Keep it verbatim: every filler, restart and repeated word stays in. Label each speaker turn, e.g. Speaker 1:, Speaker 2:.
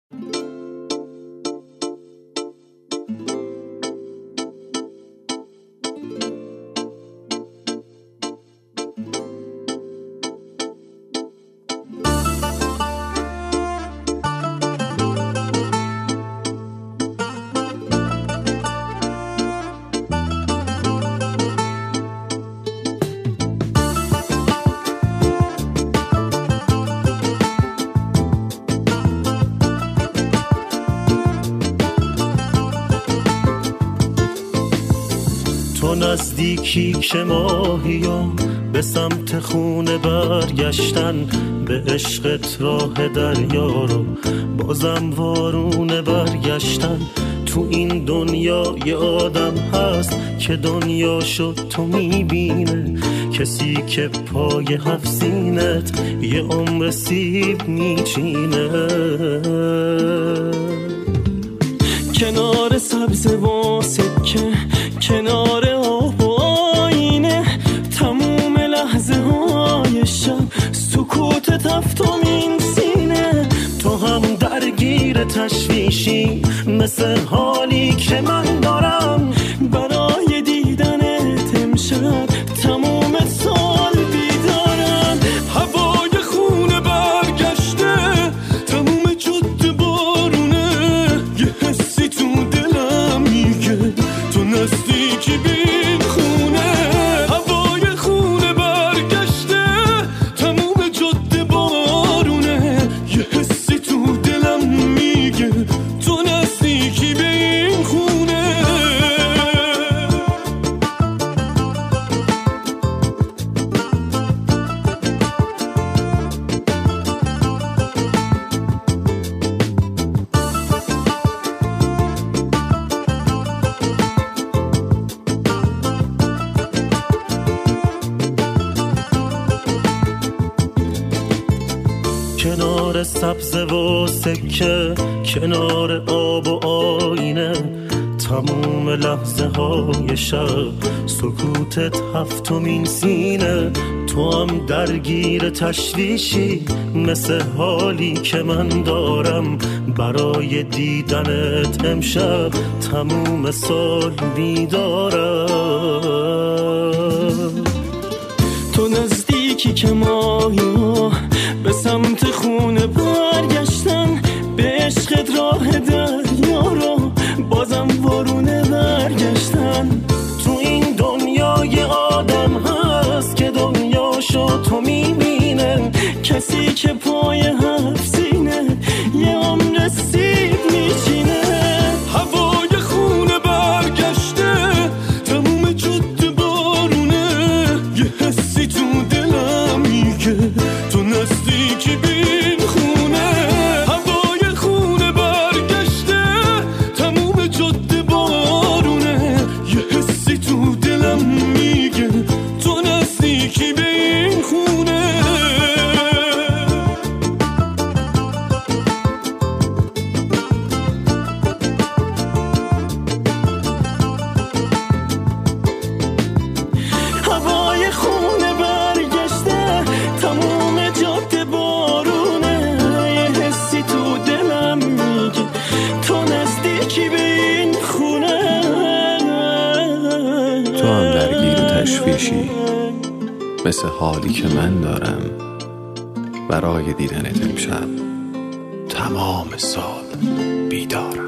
Speaker 1: تو نزدیکی که ماهیام به سمت خونه برگشتن، به عشقت راه دریا رو بازم وارونه برگشتن. تو این دنیا یه آدم هست که دنیا شد تو میبینه، کسی که پای هفت سینت یه عمر سیب میچینه.
Speaker 2: کنار سبز و سکه، کنار آب و آینه، تموم لحظه های شب سکوت تفتمین سینه.
Speaker 1: تو هم درگیر تشویشی مثل حالی که من دارم،
Speaker 2: برای دیدنت امشب تموم سال بیدارم. هوای خونه برگشته، تموم جاده بارونه، یه حسی تو دلم میگه تو نزدیکی بین خونه. هوای خونه برگشته، تموم جاده بارونه، یه حسی تو دلم میگه تو نزدیکی بین خونه.
Speaker 1: کنار سبز و سکه، کنار آب و آینه، تموم لحظه های شب سکوتت هفتمین سینه. تو هم درگیر تشویشی مثل حالی که من دارم، برای دیدنت امشب تموم سال بیدارم.
Speaker 2: تو نزدیکی که ماهی به سمت خونه برگشتن، به عشقت راه دریا رو بازم وارونه برگشتن.
Speaker 1: تو این دنیا یه آدم هست که دنیا شد تو میبینه،
Speaker 2: کسی که پای هفت سینه یه عمر سیب میچینه. هوای خونه برگشته، تموم جاده بارونه، یه حسی تو دلم میگه تو نزدیکی بین خونه. هوای خونه برگشته، تموم جاده بارونه، یه حسی تو دلم میگه تو نزدیکی بین خونه. هوای خونه برگشته، تموم جاده بارونه، یه حسی تو دلم میگه تو نزدیکی به این خونه.
Speaker 3: تو هم درگیر تشویشی مثل حالی که من دارم، برای دیدنت امشب تمام سال بیدارم.